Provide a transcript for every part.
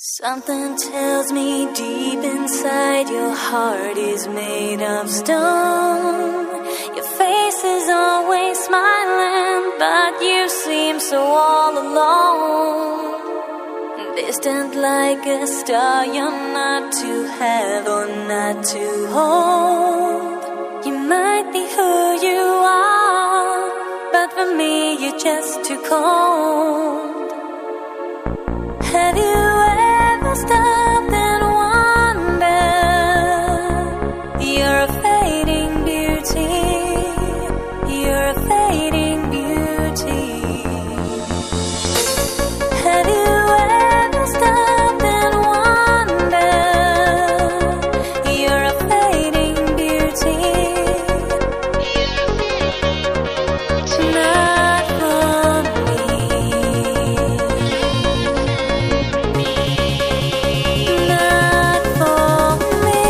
Something tells me deep inside your heart is made of stone. Your face is always smiling, but you seem so all alone. Distant like a star, you're not to have or not to hold. You might be who you are, but for me you're just too cold. Have you ever stopped and wondered? You're a fading beauty. You're a fading beauty. Have you ever stopped and wondered? You're a fading beauty. Not for me. Not for me.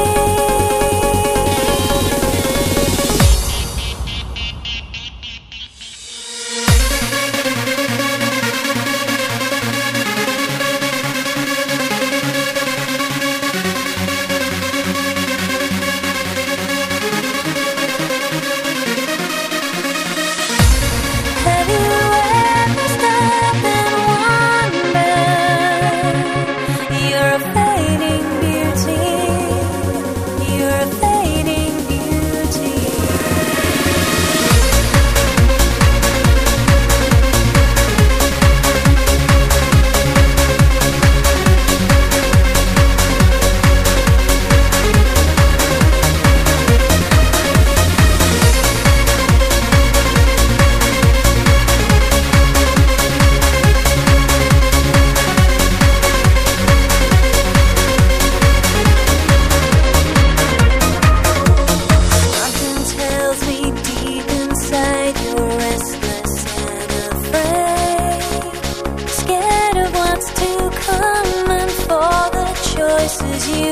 Have you ever stopped and wondered? You're a fading beauty. You're a fading beauty. Something tells me deep inside you're restless and afraid, scared of what's to come and for the choices you